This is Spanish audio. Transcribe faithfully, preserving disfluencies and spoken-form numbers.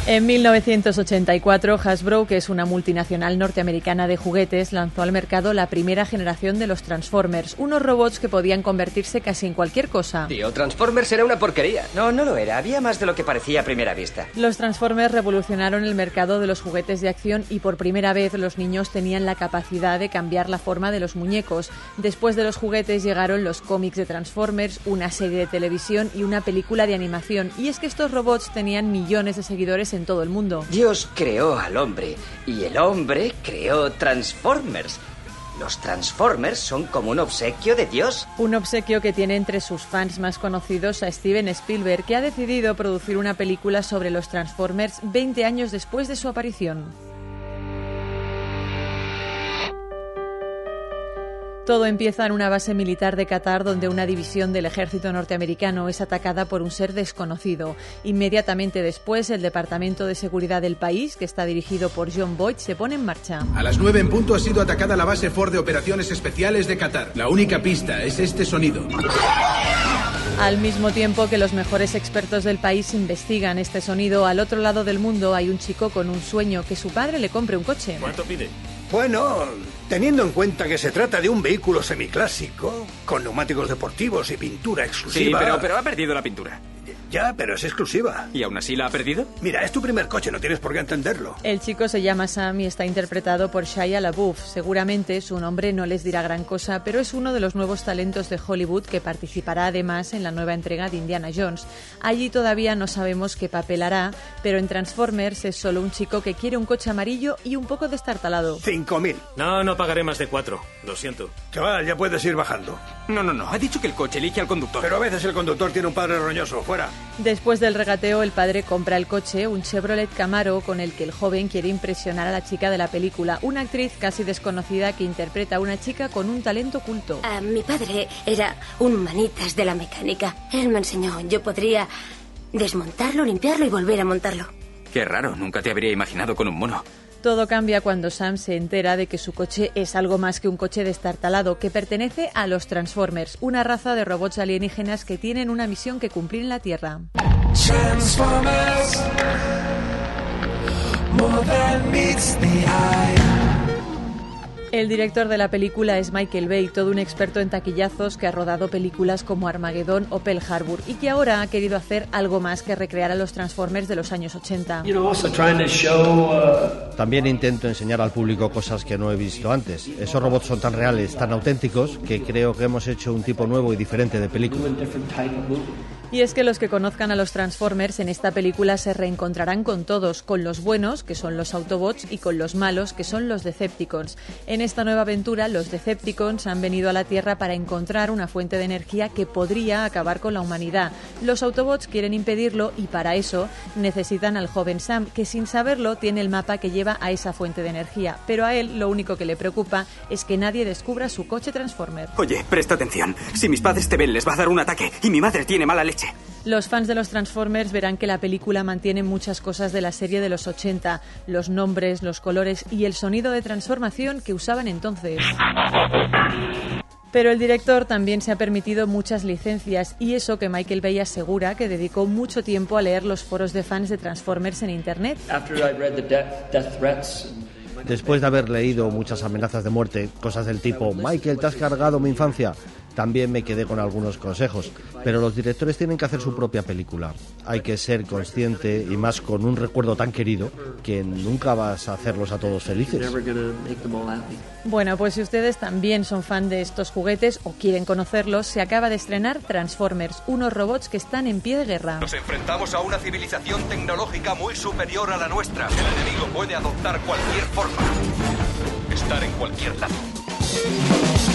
En mil novecientos ochenta y cuatro, Hasbro, que es una multinacional norteamericana de juguetes, lanzó al mercado la primera generación de los Transformers, unos robots que podían convertirse casi en cualquier cosa. Tío, Transformers era una porquería. No, no lo era. Había más de lo que parecía a primera vista. Los Transformers revolucionaron el mercado de los juguetes de acción y por primera vez los niños tenían la capacidad de cambiar la forma de los muñecos. Después de los juguetes llegaron los cómics de Transformers, una serie de televisión y una película de animación. Y es que estos robots tenían millones de seguidores en todo el mundo. Dios creó al hombre y el hombre creó Transformers. Los Transformers son como un obsequio de Dios. Un obsequio que tiene entre sus fans más conocidos a Steven Spielberg, que ha decidido producir una película sobre los Transformers veinte años después de su aparición. Todo empieza en una base militar de Qatar donde una división del ejército norteamericano es atacada por un ser desconocido. Inmediatamente después, el Departamento de Seguridad del país, que está dirigido por John Boyd, se pone en marcha. A las nueve en punto ha sido atacada la base Ford de Operaciones Especiales de Qatar. La única pista es este sonido. Al mismo tiempo que los mejores expertos del país investigan este sonido, al otro lado del mundo hay un chico con un sueño: que su padre le compre un coche. ¿Cuánto pide? Bueno, teniendo en cuenta que se trata de un vehículo semiclásico, con neumáticos deportivos y pintura exclusiva... Sí, pero, pero ha perdido la pintura. Ya, pero es exclusiva. ¿Y aún así la ha perdido? Mira, es tu primer coche, no tienes por qué entenderlo. El chico se llama Sam y está interpretado por Shia LaBeouf. Seguramente su nombre no les dirá gran cosa, pero es uno de los nuevos talentos de Hollywood que participará además en la nueva entrega de Indiana Jones. Allí todavía no sabemos qué papel hará, pero en Transformers es solo un chico que quiere un coche amarillo y un poco destartalado. Cinco mil. No, no pagaré más de cuatro. Lo siento. Chaval, ya puedes ir bajando. No, no, no. Ha dicho que el coche elige al conductor. Pero a veces el conductor tiene un padre roñoso. Fuera. Después del regateo, el padre compra el coche, un Chevrolet Camaro, con el que el joven quiere impresionar a la chica de la película, una actriz casi desconocida que interpreta a una chica con un talento oculto. Uh, mi padre era un manitas de la mecánica. Él me enseñó. Yo podría desmontarlo, limpiarlo y volver a montarlo. Qué raro. Nunca te habría imaginado con un mono. Todo cambia cuando Sam se entera de que su coche es algo más que un coche destartalado, que pertenece a los Transformers, una raza de robots alienígenas que tienen una misión que cumplir en la Tierra. Transformers, more than meets the eye. El director de la película es Michael Bay, todo un experto en taquillazos que ha rodado películas como Armageddon o Pearl Harbor y que ahora ha querido hacer algo más que recrear a los Transformers de los años ochenta. También intento enseñar al público cosas que no he visto antes. Esos robots son tan reales, tan auténticos, que creo que hemos hecho un tipo nuevo y diferente de película. Y es que los que conozcan a los Transformers en esta película se reencontrarán con todos, con los buenos, que son los Autobots, y con los malos, que son los Decepticons. En esta nueva aventura, los Decepticons han venido a la Tierra para encontrar una fuente de energía que podría acabar con la humanidad. Los Autobots quieren impedirlo y para eso necesitan al joven Sam, que sin saberlo tiene el mapa que lleva a esa fuente de energía. Pero a él lo único que le preocupa es que nadie descubra su coche Transformer. Oye, presta atención. Si mis padres te ven, les va a dar un ataque y mi madre tiene mala leche. Los fans de los Transformers verán que la película mantiene muchas cosas de la serie de los ochenta, los nombres, los colores y el sonido de transformación que usaban entonces. Pero el director también se ha permitido muchas licencias y eso que Michael Bay asegura que dedicó mucho tiempo a leer los foros de fans de Transformers en internet. Después de haber leído muchas amenazas de muerte, cosas del tipo «Michael, te has cargado mi infancia», también me quedé con algunos consejos. Pero los directores tienen que hacer su propia película. Hay que ser consciente, y más con un recuerdo tan querido, que nunca vas a hacerlos a todos felices. Bueno, pues si ustedes también son fan de estos juguetes o quieren conocerlos, se acaba de estrenar Transformers, unos robots que están en pie de guerra. Nos enfrentamos a una civilización tecnológica muy superior a la nuestra. El enemigo puede adoptar cualquier forma, estar en cualquier lado.